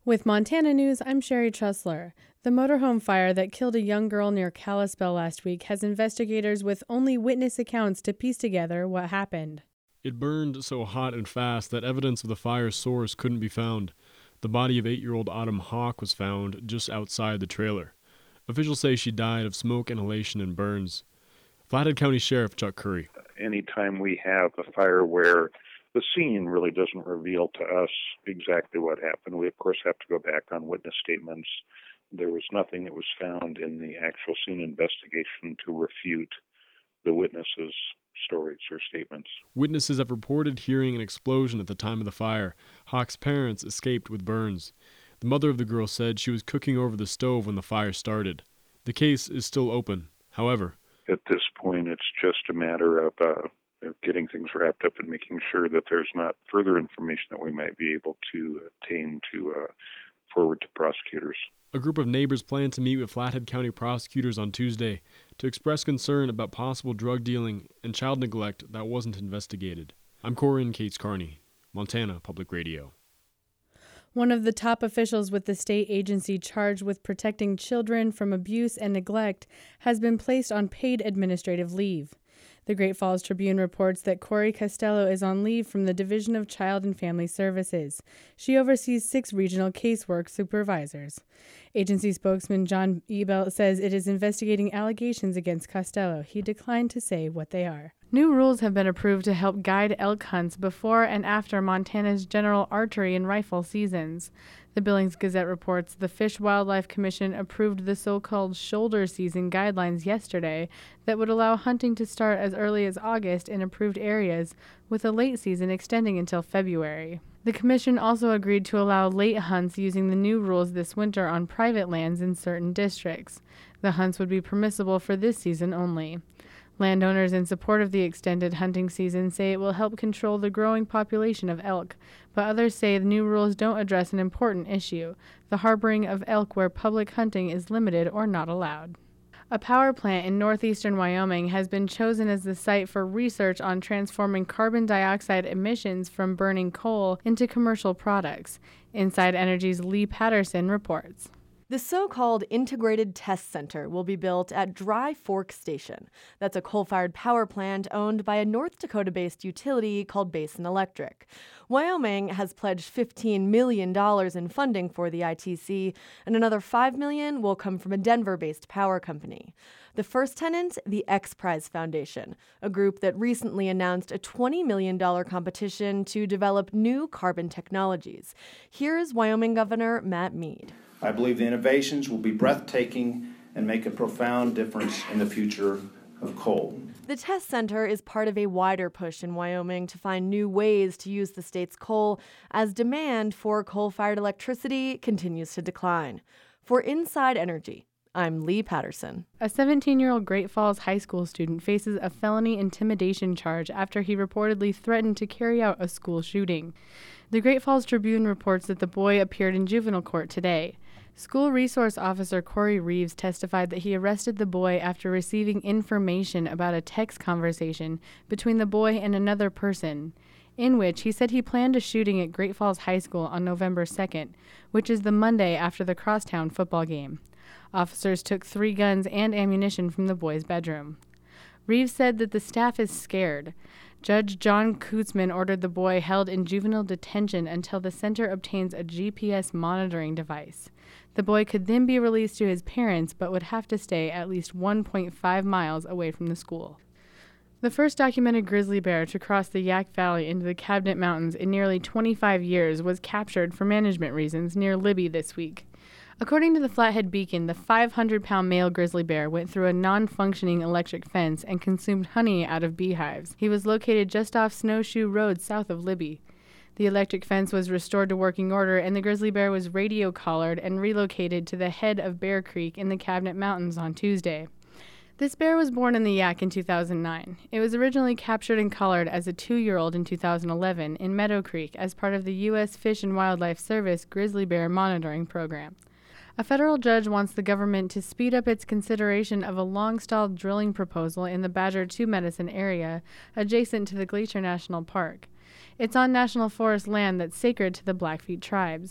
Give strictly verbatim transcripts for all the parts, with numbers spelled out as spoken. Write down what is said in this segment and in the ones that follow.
With Montana News, I'm Sherry Trussler. The motorhome fire that killed a young girl near Kalispell last week has investigators with only witness accounts to piece together what happened. It burned so hot and fast that evidence of the fire's source couldn't be found. The body of eight-year-old Autumn Hawk was found just outside the trailer. Officials say she died of smoke inhalation and burns. Flathead County Sheriff Chuck Curry. Anytime we have a fire where the scene really doesn't reveal to us exactly what happened, we of course have to go back on witness statements. There was nothing that was found in the actual scene investigation to refute the witnesses' stories or statements. Witnesses have reported hearing an explosion at the time of the fire. Hawk's parents escaped with burns. The mother of the girl said she was cooking over the stove when the fire started. The case is still open. However, at this point, it's just a matter of uh, of getting things wrapped up and making sure that there's not further information that we might be able to obtain to uh, forward to prosecutors. A group of neighbors plan to meet with Flathead County prosecutors on Tuesday to express concern about possible drug dealing and child neglect that wasn't investigated. I'm Corin Cates Carney, Montana Public Radio. One of the top officials with the state agency charged with protecting children from abuse and neglect has been placed on paid administrative leave. The Great Falls Tribune reports that Corey Costello is on leave from the Division of Child and Family Services. She oversees six regional casework supervisors. Agency spokesman John Ebelt says it is investigating allegations against Costello. He declined to say what they are. New rules have been approved to help guide elk hunts before and after Montana's general archery and rifle seasons. The Billings Gazette reports the Fish Wildlife Commission approved the so-called shoulder season guidelines yesterday that would allow hunting to start as early as August in approved areas, with a late season extending until February. The commission also agreed to allow late hunts using the new rules this winter on private lands in certain districts. The hunts would be permissible for this season only. Landowners in support of the extended hunting season say it will help control the growing population of elk, but others say the new rules don't address an important issue, the harboring of elk where public hunting is limited or not allowed. A power plant in northeastern Wyoming has been chosen as the site for research on transforming carbon dioxide emissions from burning coal into commercial products. Inside Energy's Lee Patterson reports. The so-called Integrated Test Center will be built at Dry Fork Station. That's a coal-fired power plant owned by a North Dakota-based utility called Basin Electric. Wyoming has pledged fifteen million dollars in funding for the I T C, and another five million dollars will come from a Denver-based power company. The first tenant, the X Prize Foundation, a group that recently announced a twenty million dollars competition to develop new carbon technologies. Here's Wyoming Governor Matt Mead. I believe the innovations will be breathtaking and make a profound difference in the future of coal. The test center is part of a wider push in Wyoming to find new ways to use the state's coal as demand for coal-fired electricity continues to decline. For Inside Energy, I'm Lee Patterson. A seventeen-year-old Great Falls high school student faces a felony intimidation charge after he reportedly threatened to carry out a school shooting. The Great Falls Tribune reports that the boy appeared in juvenile court today. School resource officer Corey Reeves testified that he arrested the boy after receiving information about a text conversation between the boy and another person, in which he said he planned a shooting at Great Falls High School on November second, which is the Monday after the Crosstown football game. Officers took three guns and ammunition from the boy's bedroom. Reeves said that the staff is scared. Judge John Kutzman ordered the boy held in juvenile detention until the center obtains a G P S monitoring device. The boy could then be released to his parents, but would have to stay at least one point five miles away from the school. The first documented grizzly bear to cross the Yak Valley into the Cabinet Mountains in nearly twenty-five years was captured for management reasons near Libby this week. According to the Flathead Beacon, the five hundred pound male grizzly bear went through a non-functioning electric fence and consumed honey out of beehives. He was located just off Snowshoe Road south of Libby. The electric fence was restored to working order, and the grizzly bear was radio collared and relocated to the head of Bear Creek in the Cabinet Mountains on Tuesday. This bear was born in the Yak in two thousand nine. It was originally captured and collared as a two-year-old in two thousand eleven in Meadow Creek as part of the U S Fish and Wildlife Service Grizzly Bear Monitoring Program. A federal judge wants the government to speed up its consideration of a long-stalled drilling proposal in the Badger Two Medicine area adjacent to the Glacier National Park. It's on National Forest land that's sacred to the Blackfeet tribes.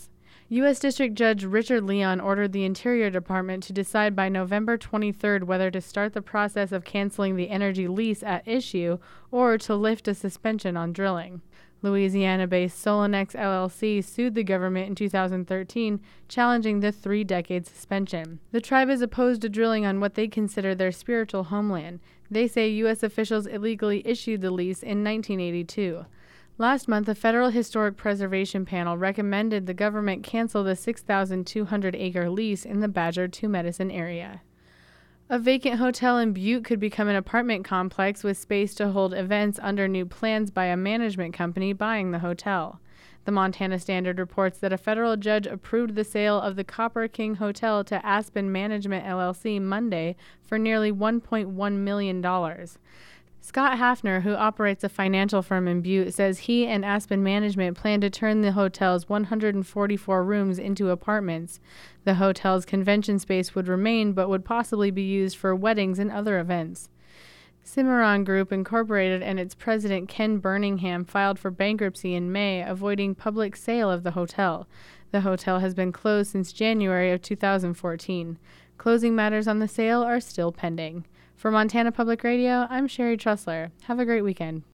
U S District Judge Richard Leon ordered the Interior Department to decide by November twenty-third whether to start the process of canceling the energy lease at issue or to lift a suspension on drilling. Louisiana-based Solonex L L C sued the government in two thousand thirteen, challenging the three-decade suspension. The tribe is opposed to drilling on what they consider their spiritual homeland. They say U S officials illegally issued the lease in nineteen eighty-two. Last month, a federal historic preservation panel recommended the government cancel the six thousand two hundred acre lease in the Badger Two Medicine area. A vacant hotel in Butte could become an apartment complex with space to hold events under new plans by a management company buying the hotel. The Montana Standard reports that a federal judge approved the sale of the Copper King Hotel to Aspen Management L L C Monday for nearly one point one million dollars. Scott Hafner, who operates a financial firm in Butte, says he and Aspen Management plan to turn the hotel's one hundred forty-four rooms into apartments. The hotel's convention space would remain, but would possibly be used for weddings and other events. Cimarron Group Incorporated and its president Ken Birmingham filed for bankruptcy in May, avoiding public sale of the hotel. The hotel has been closed since January of two thousand fourteen. Closing matters on the sale are still pending. For Montana Public Radio, I'm Sherry Trussler. Have a great weekend.